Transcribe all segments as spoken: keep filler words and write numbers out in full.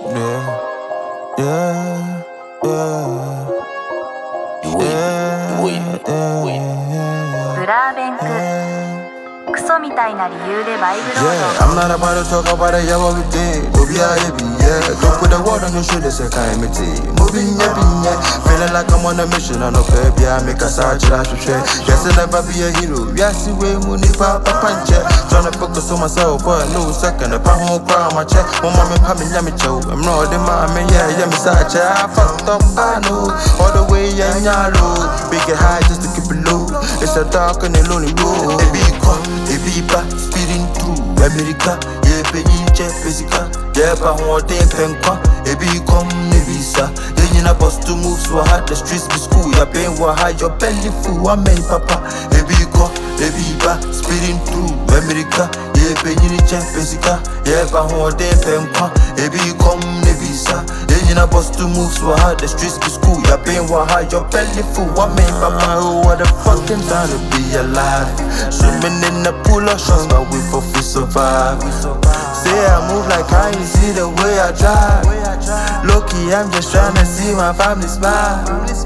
Yeah, yeah, yeah. You win, you win, you win. ブラーベンククソみたいな理由でバイブロード Yeah, I'm not about to talk about it, yeah, what we did. Don't be a heavy, yeah. Don't put the word on your shoulders, I can't imitate. Moving, yeah, yeah. Feeling like I'm on a mission, I know, baby, I make a side child to share. Yes, I'll never be a hero. Yes, you will, money, papa, punch, yeah. Tryna focus on myself, but no second. If I won't cry on my check, my mom and papa, yummy chow. I'm not the mommy, yeah, yeah, me side, yeah. I fucked up, I know. All the way, yeah, yeah, low. Big it high just to keep it low. It's a dark and a lonely road. Baby, come. Ebiba, speeding through America, yeah, penny check physical, yeah, but one day penqua, ebi come nevisa, then you not supposed to move so hard, the streets be school, ya pain wa high, your belly full, I made papa, ebi come, ebiba, speeding through America, yeah, penny check physical, yeah, but one day penqua, ebi come nevisa, then you not supposed to move so hard, the streets be school, ya pain wa high, your belly full, I made papa, oh, what a fucking time to be alive, swimming in the pull up shots, but we for free survive. Say I move like I ain't see the way I drive. Low-key, I'm just tryna see my family smile.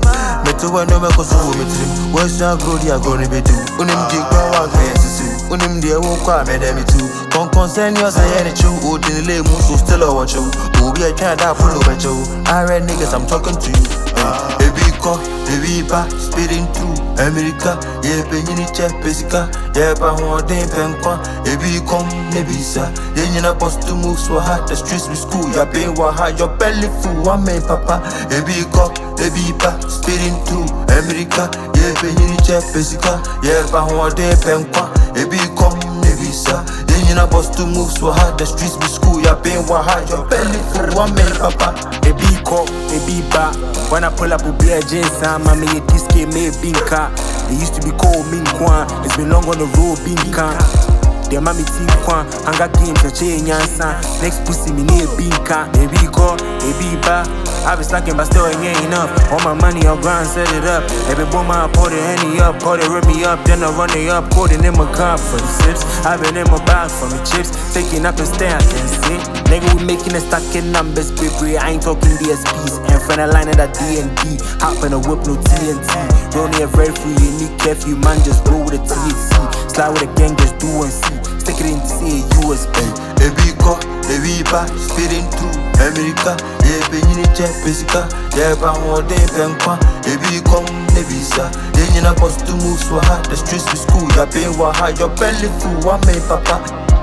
Me too, I know me cause you me too. What's your good, you're gonna be do. Unim dig no one fancy too. Unim dia won't cry, me them too. Con concern yours, I ain't true. Oh, didn't lay moves, so still I watch you. Oh, be a child that pull over you. I read niggas, I'm talking to you. Baby, call, baby, back, speeding through America, yeah, penny check, physical, yeah, but one day, penqua, baby, come, maybe, sir. Then you're not supposed to move so hard, the streets be school, you're paying what high, your belly full, one man, papa, baby, call, baby, back, speeding through America, yeah, penny check, physical, yeah, but one day, penqua, baby, come, maybe, sir. Then you're not supposed to move so hard, the streets be school, you're paying what high, your belly full, one man, papa, baby, call, baby, back. When I pull up with beer jeans, I'm a me this game me binka. They used to be called Minkwan. It's been long on the road, binka. Their mommy team kwan, hanga games a chain yansa. Next pussy me near binka. Baby call, baby ba. I've been slacking but still ain't enough. All my money on grind, set it up. Every boy I pour the henny up, pour the rip me up, then I run it up, coding in my cup for the sips. I've been in my bag for the chips, taking up and stay I can see. Nigga, we making a stacking numbers, baby. I ain't talking D S Ps. And friend, I line at that D and D. Hop in a whip, no T N T. Rolling a very free, unique curfew, man, just roll with a T H C. Slide with a gang, just do and see. Stick it in to see a U S B. Baby, call, baby, back, speeding through America, yeah, penny check, physical, yeah, but one day, penqua, baby, come, maybe, sir. Then you're not supposed to move so hard, the streets be school, you're paying what high, your belly full, one man, papa.